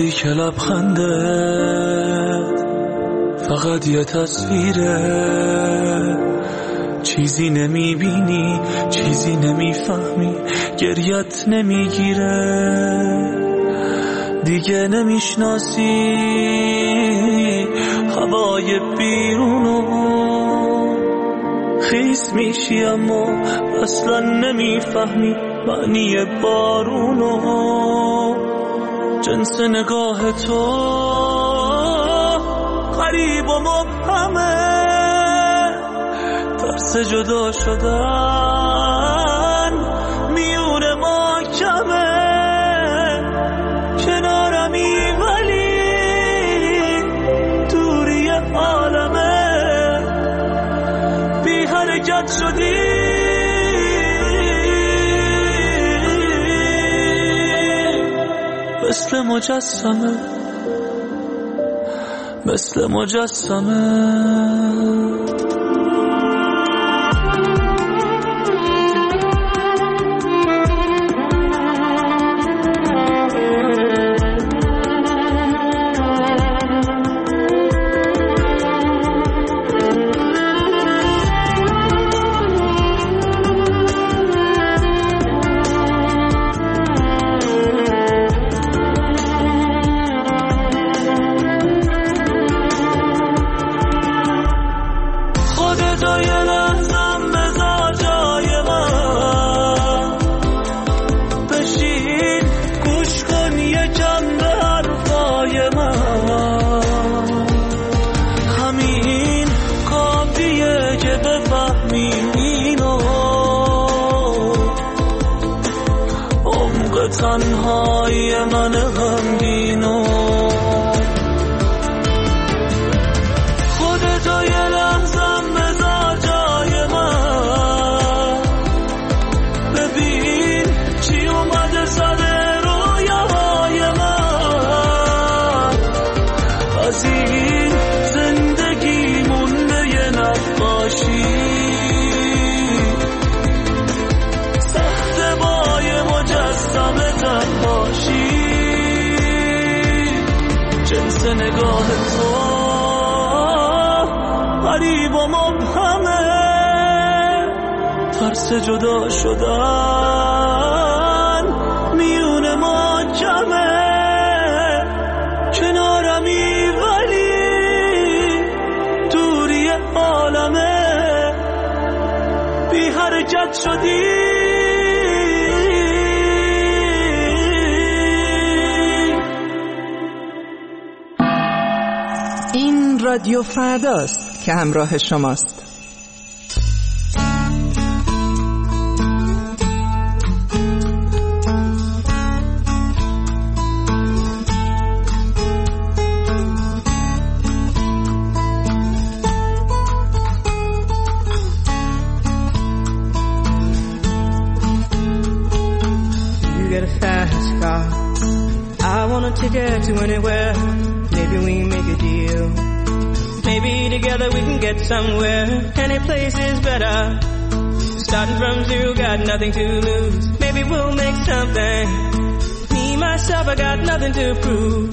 وقتی که لبخنده فقط یه تصویره، چیزی نمیبینی، چیزی نمیفهمی، گریت نمیگیره، دیگه نمیشناسی هوای بیرونو، خیس میشی اما اصلا نمیفهمی معنی بارونو، جنس نگاه تو غریب و مبهمه، ترس جدا شدن میون ما کمه، کنارمی ولی دوری عالمه، بی حرکت شدی مثل مجسمه، مثل مجسمه. تنهای من غمگینو خودتو یه لحظم بذار جای من، ببین چی اومده سر رویاهای من، از این زندگی مونده یه نقاشی، جنس نگاه تو غریب و مبهمه، ترس جدا شدن میون ما کمه، کنارمی ولی دوری عالمه، بی حرکت شدی رادیو فرداست که همراه شماست. You get a fast car, I want a ticket to anywhere, maybe we make a deal. Maybe together we can get somewhere. Any place is better. Starting from zero, got nothing to lose. Maybe we'll make something. Me, myself, I got nothing to prove.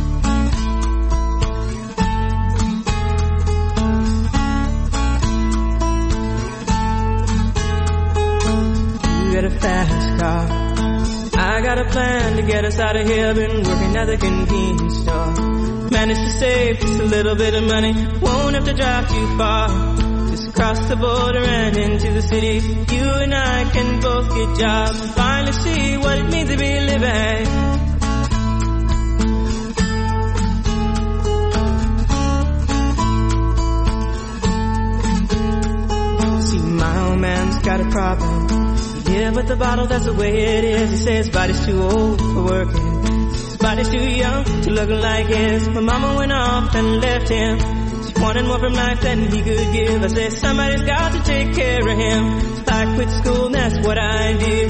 You got a fast car, I got a plan to get us out of here. Been working at the convenience store, managed to save just a little bit of money. Won't have to drive too far, just across the border and into the city. You and I can both get jobs and finally see what it means to be living. See, my old man's got a problem. Yeah, but the bottle, that's the way it is. He says his body's too old for working, body's too young to look like his. My mama went off and left him. She wanted more from life than he could give. I said somebody's got to take care of him. So I quit school and that's what I did.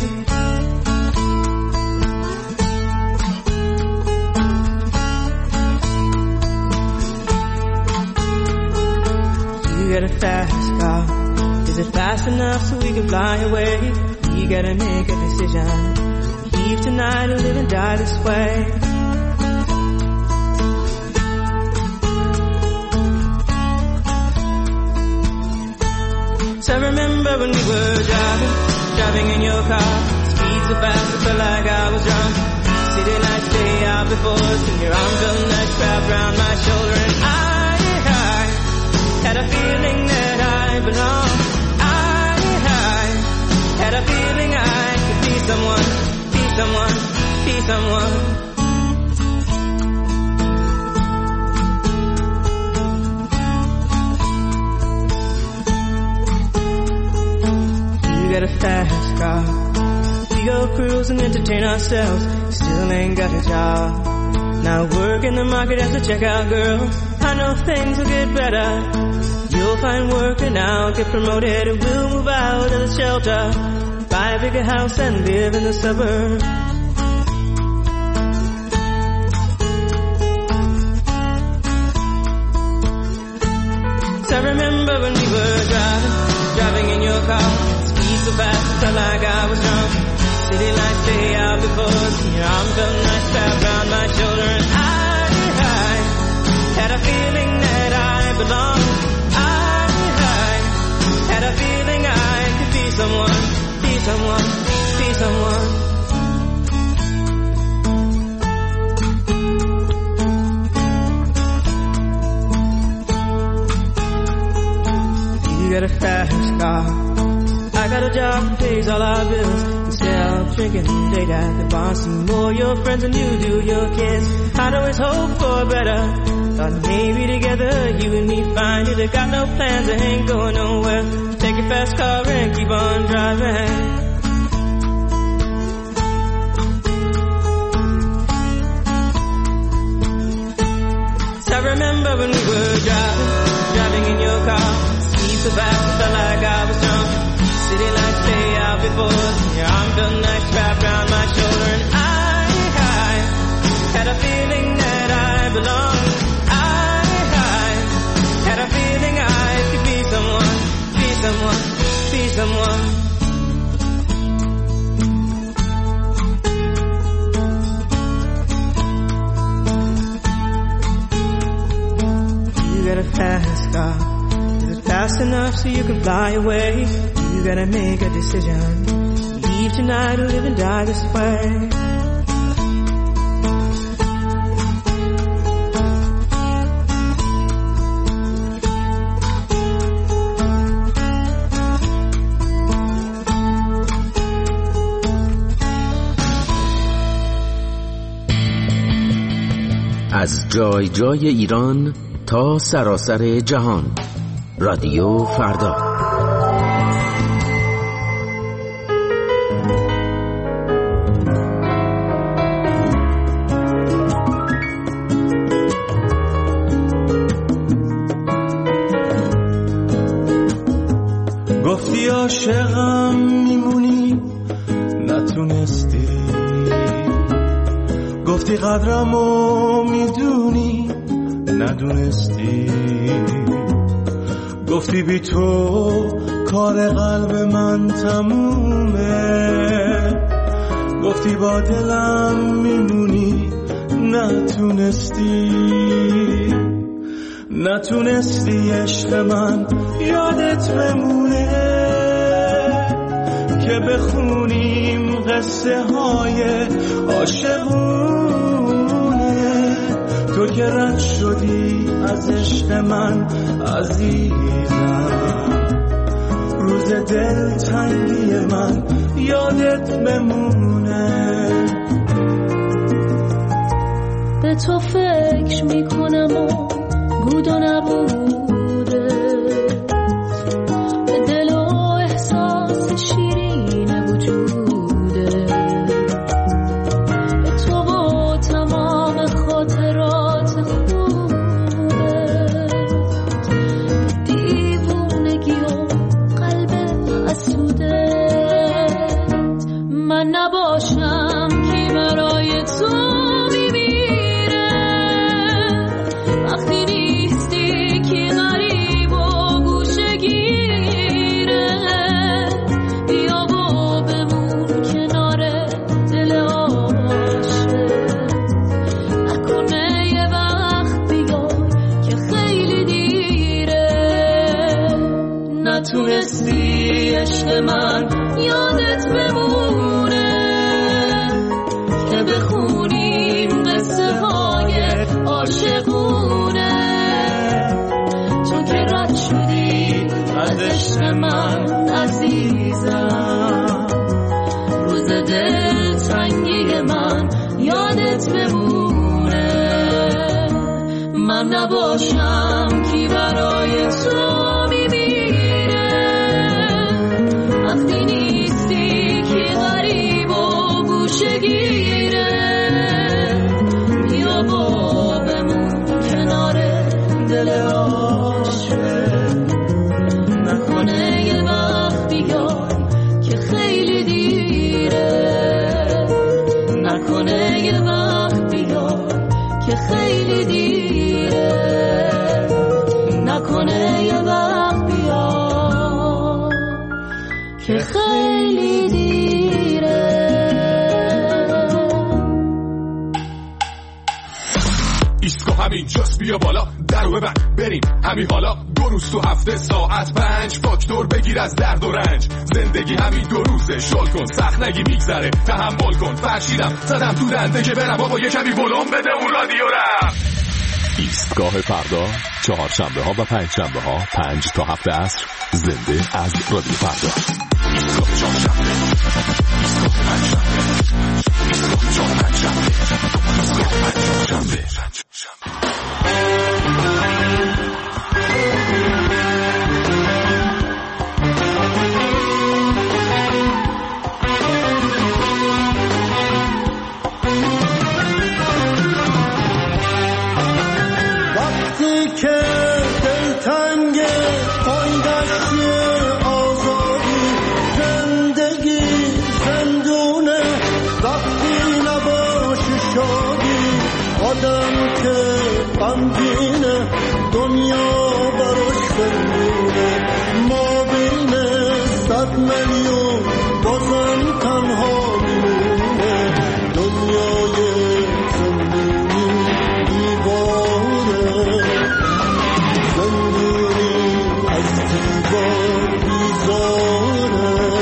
You got a fast car, is it fast enough so we can fly away? You gotta make a decision, leave tonight or live and die this way. when we were driving in your car. Speed so fast, I felt like I was drunk. City lights stay out before us, and your arm felt nice wrapped around my shoulder. And I had a feeling that I belonged. I had a feeling I could be someone, be someone, be someone. You got a fast car. We go cruise and entertain ourselves. Still ain't got a job. Now work in the market as a checkout girl. I know things will get better. You'll find work and I'll get promoted, and we'll move out of the shelter, buy a bigger house and live in the suburbs. So I remember when we were driving in your car. Speed so fast, I felt like I was drunk. City lights stay out before us, and your arm felt nice wrapped around my shoulder. And I had a feeling that I belonged. I had a feeling I could be someone, be someone, be someone. You got a fast car. I got a job that pays all our bills. Instead of drinking late at the bar, see more your friends than you do your kids. I'd always hope for better. Thought maybe together you and me find it. I got no plans, I ain't going nowhere. Take your fast car and keep on driving. So I remember when we were driving in your car. Speed so fast, I felt like I was drunk. City lights stay out before us, and your arm felt nice wrapped around my shoulder. And I had a feeling that I belonged. I had a feeling I could be someone, be someone, be someone. You got a fast car. Is it fast enough so you can fly away? You gotta make a decision. Leave tonight or live and die this way. از جای جای ایران تا سراسر جهان. رادیو فردا. گفتی عاشقم میمونی نتونستی، گفتی قدرمو میدونی ندونستی، گفتی بی تو کار قلب من تمومه، گفتی با دلم میمونی نتونستی، نتونستی عشق من یادت بمونه که بخونیم قصه های عاشقونه. تو که رد شدی از عشق من عزیزم، روز دل تنگی من یادت بمونه. به تو فکر میکنم و بود و نبوده، به دل و احساس شیرین وجوده، به تو و تمام خاطرات خوبه، دیوونگی و قلب حسوده. من نباشم که برای تو میمیره، وقتی نیستی که نتونستی عشق من یادت بمونه که بخونیم قصه های عاشقونه، چون که رد شدی از عشق من عزیزم، روز دل تنگی من یادت بمونه. من نباشم کی برای تو میمیره، وقتی نیستی کی غریب و گوشگیره. بیا با بمون کنار دل عاشق، نکنه یه وقت بیای که خیلی دیره، نکنه یه وقت بیای که خیلی دیره، نکنه یه وقت بیای که خیلی دیره. ایسکو همین جاست، بیا بالا درو ببند بریم همین حالا. 2 روز تو هفته ساعت 5 فاکتور بگیر از درد و رنج. زندگی همین 2 روزه، شل کن سخت نگی میگذره، تحمل کن. فرشیدم زدم تو دنده که برم بابا یه کمی ولوم بده اون رادیو رم. ایستگاه فردا، 4 شنبه ها و 5 شنبه ها 5 تا 7 عصر، زنده از رادیو فردا. ایستگاه 4 شنبه، ایستگاه 5 شنبه، ایستگاه 4 5 شنبه، ایستگاه 5 شنبه. دنیا براش سرمونه، ما بین 100 میلیون بازم تنها میمونه. دنیای زندونی دیواره، زندونی از دیوار بیزاره.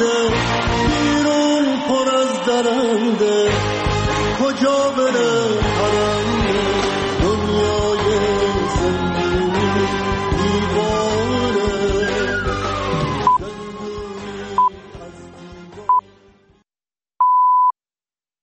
بیرون پر از درنده، کجا بره